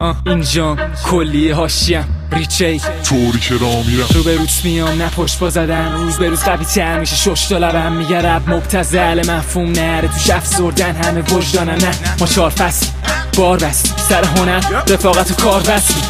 اینجا کلیه هاشیم ریچی طوری که راه میرم رو به روت میام نه پشت با زدن روز به روز قوی تر میشه شش تا لبم میگه رب مبتذل مفهوم نره توش افسردن همه وجدانن نه ما 4 فصل بار بستیم سر هنر رفاقت و کار بستیم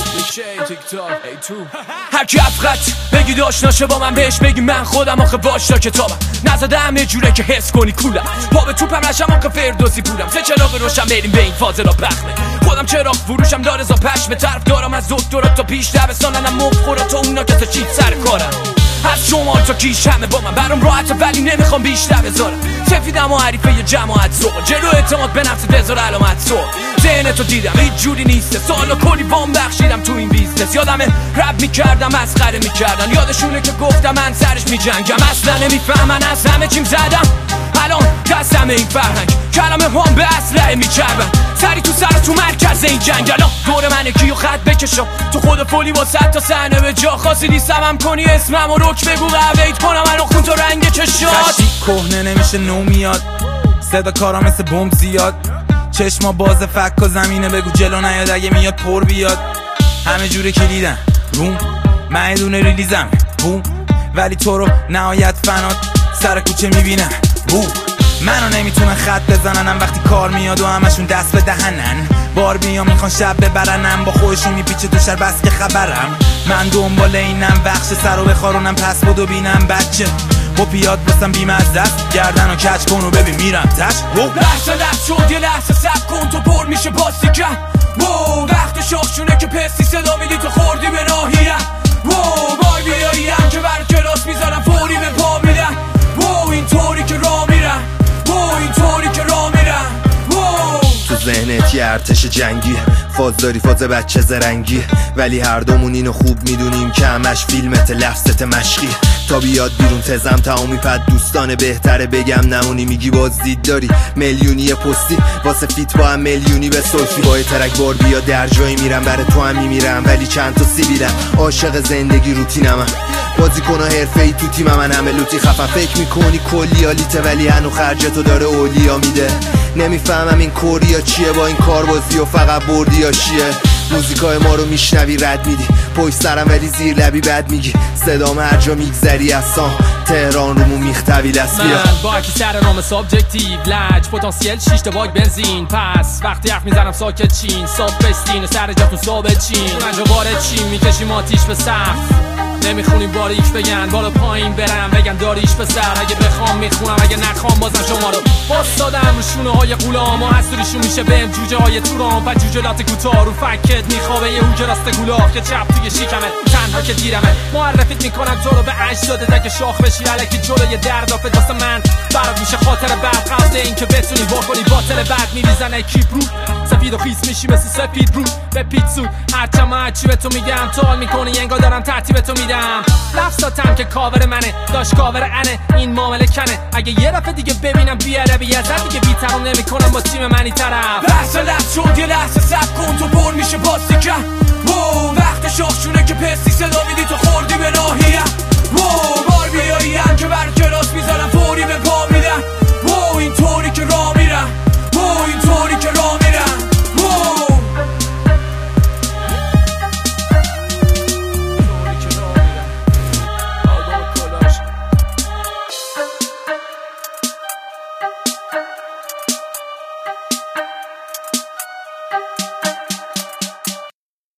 هر کی افقط بگی داشناشه با من بهش بگی من خودم آخه باشتا کتابم نزدم یه جوره که حس کنی کولم پا به توپم نشم آخه فردوسی پولم سه چراغ روشن بریم به این فاضلا پخمه خودم چراغ فروشم داره زا پشم طرف دارم از دکترا تا پیش دبستانم مفخورا تا اونا که تا چیت سر کارم از شما تا کیش همه با من برام راحته ولی نمیخوام بیشتر بذارم سفیدم و حریفه یه جماعت زوق جلو اعتماد به نفس بذار علامت سوق ذهنتو دیدم هیچ جوری نیسته سالا کلی وام بخشیدم تو این بیزنس یادمه رب میکردم مسخره میکردن یادشونه که گفتم من سرش میجنگم اصلا نمیفهمن از همه چیم زدم الان دستم این فرهنگ کلمه هم به اسلحه میچربن سری تو سر تو مرکز این جنگ الان دور منه کیو خط بکشم تو خود فولی با 100 تا صحنه به جا خاصی نیستم کنی اسمم و رک بگو قویت کنم منو خون تو رنگ چشات کهنه نمیشه نو میاد صدا کارا مثل بمب زیاد چشما باز فک و زمینه بگو جلو نیاد اگه میاد پر بیاد همه جوره کلیدن روم من دونه ریلیزم بوم ولی تو رو نهایت فنات سر کوچه میبینم بوم منو نمیتونن خط بزننم وقتی کار میاد و همشون دست به دهنن بار بیام میخوان شب ببرنم با خودشون میپیچه تو شر بس که خبرم من دنبال اینم بخش سر رو بخارونم پس بدو بینم بچه و بیاد بستم بیمزد است گردن و کچ کن و ببین میرم تش لحظه شد یه لحظه سب کن تو پر میشه باستی کن وقت شاخشونه که پستی صدا میدی تو خوردی به ناهیرم بای بیاییم که بر کلاس میذارم فوری به پا میدم اینطوری که راه میرم اینطوری که راه میرم تو ذهنت یه ارتش جنگی فاز داری فاز بچه زرنگی ولی هر دومون اینو خوب میدونیم که همش فیلمت لفظت مشقی تا بیاد بیرون تزم تمامی پد دوستان بهتره بگم نمونی میگی باز دید داری میلیونی پستی واسه فیت با هم میلیونی به سلفی با ترک بار بیا در جایی میرم برای تو هم میمیرم ولی چند تا سیبیلم عاشق زندگی روتینم بازی کن حرفه‌ای تو تیم من همه لوتی خفن فکر میکنی کلی آلیته ولی هنو خرجتو داره اولیا میده نمیفهمم این کوریا چیه با این کاربازی و فقط بردیا چیه موزیکای ما رو میشنوی رد میدی پشت سرم ولی زیر لبی بد میگی صدام هر جا میگذری اصلا تهران رومون میختوی دست بیا من با اکی سر نام سابجکتیو لج پتانسیل 6 تا باگ بنزین پس وقتی حرف میزنم ساکت چین ساب بستین سر جاتون ثابت چین اونجا وارد چین میکشیم آتیش به سقف نمیخونیم باریک بگن بالا پایین برم بگن داریش به سر اگه بخوام میخونم اگه نخوام بازم شما رو باستادم رو شونه های غلام و حسوریشون میشه بهم جوجه های تورام و جوجلات کوتاه رو فکت میخوابه یه هوک راست گلاب که چپ توی شیکمه تنها که دیرمه معرفیت میکنم تو رو به اجدادت اگه شاخ بشی الکی جلوی دردافت واسه من برات میشه خاطر بعد قبل اینکه بتونی واکنی باطل بعد میریزن کیپ رو سفید و خیس میشی مثل سپید رو به پیتسو هرچی به تو میگم تو حال میکنی انگار دارم ترتیب تو میدم لفظاتم که کاور منه داشت کاور انه این معامله کنه اگه یه دفعه دیگه ببینم بیاره بیازت دیگه بیترام نمی کنم با تیم منی طرف بحث لفظ شد یه لحظه سب کن تو پر میشه باستی کن وقت شاخشونه که پستی صدا